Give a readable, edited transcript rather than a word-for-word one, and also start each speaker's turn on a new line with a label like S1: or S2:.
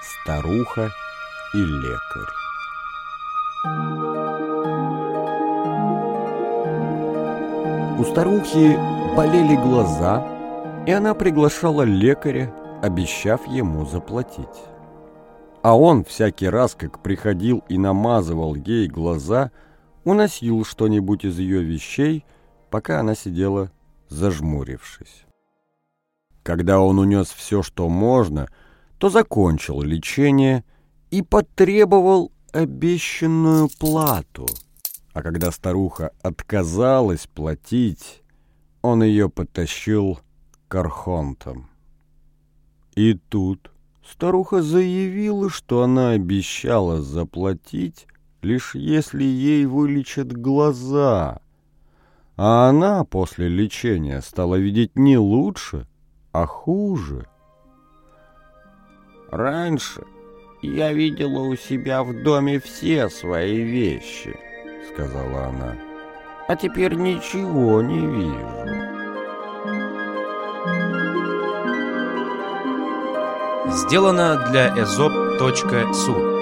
S1: Старуха и лекарь. У старухи болели глаза, и она приглашала лекаря, обещав ему заплатить. А он всякий раз, как приходил и намазывал ей глаза, уносил что-нибудь из ее вещей, пока она сидела зажмурившись. Когда он унес все, что можно, то закончил лечение и потребовал обещанную плату. А когда старуха отказалась платить, он ее потащил к архонтам. И тут старуха заявила, что она обещала заплатить, лишь если ей вылечат глаза. А она после лечения стала видеть не лучше, а хуже.
S2: «Раньше я видела у себя в доме все свои вещи», — сказала она, — «а теперь ничего не вижу».
S3: Сделано для Эзоп.су.